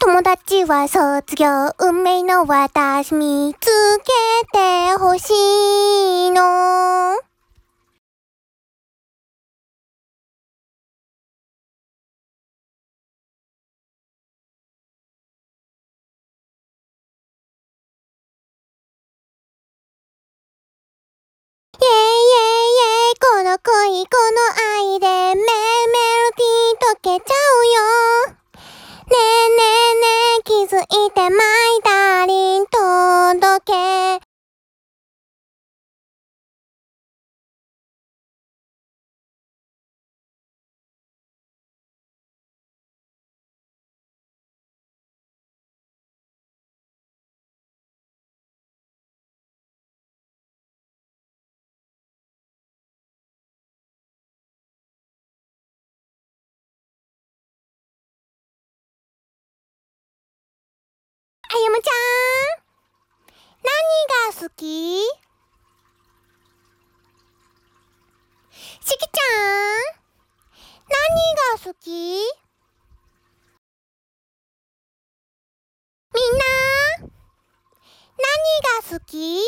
友達は卒業、運命の私見つけてほしいの。イェイイェイイェイ、この恋この愛でメロディー溶けちゃうよ。ねえねえねえ、気づいてマイダーリン届け。あゆむちゃん、何が好き？しきちゃん、何が好き？みんな、何が好き？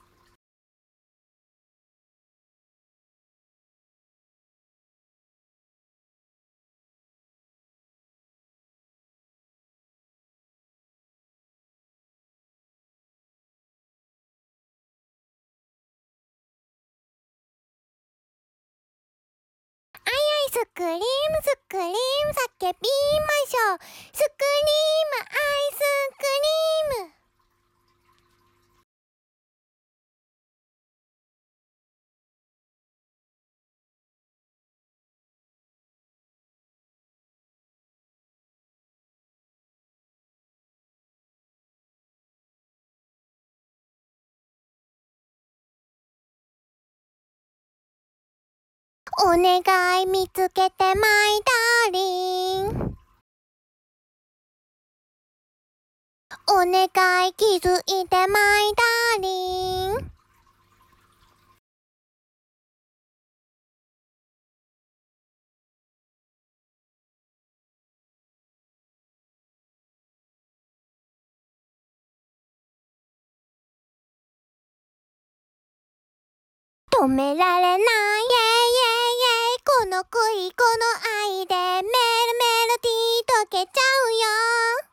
スクリームスクリーム叫びましょう。スクリームアイスクリーム。お願い見つけてマイダーリン。お願い気づいてマイダーリン。止められないイェイイェイイェイ、この恋この愛でメロディー溶けちゃうよ。